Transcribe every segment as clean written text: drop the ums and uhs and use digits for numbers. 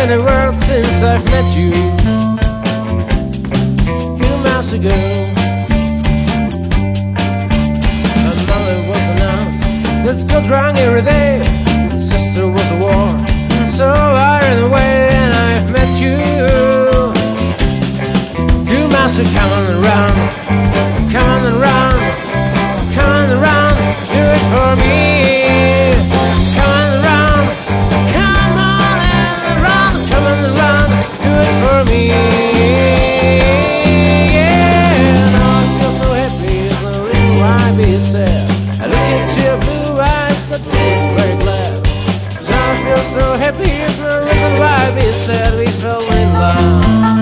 in the world since I've met you a few months ago. My mother was a nun that got drunk every day. My sister was a war, and so I ran away. And I've met you. You must have come on around, come on around, come on around, do it for me. Come on around, come on and around, come on around, do it for me. Yeah, now I feel so happy, there's no reason why I be sad. I look into your blue eyes, I feel very glad. Now I feel so happy, there's no reason why I be sad. We fell in love.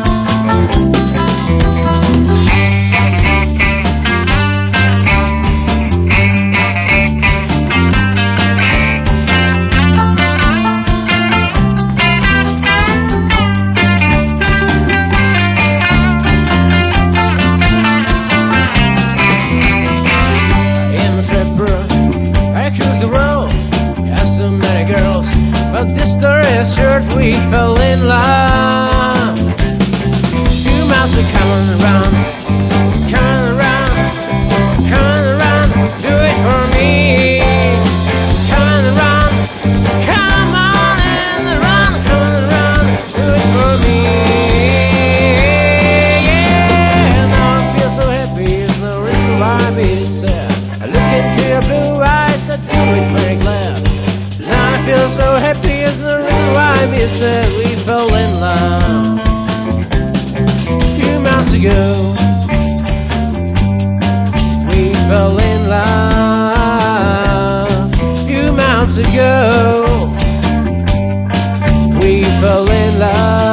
But this story is short, we fell in love. You must be coming around, coming around, coming around, do it for me. Coming around, come on and around, coming around, do it for me. Yeah, now I feel so happy, there's no reason why I be sad. I look into your blue eyes, I do it very glad. Now I feel so happy, there's no reason why we said we fell in love a few months ago. We fell in love a few months ago. We fell in love.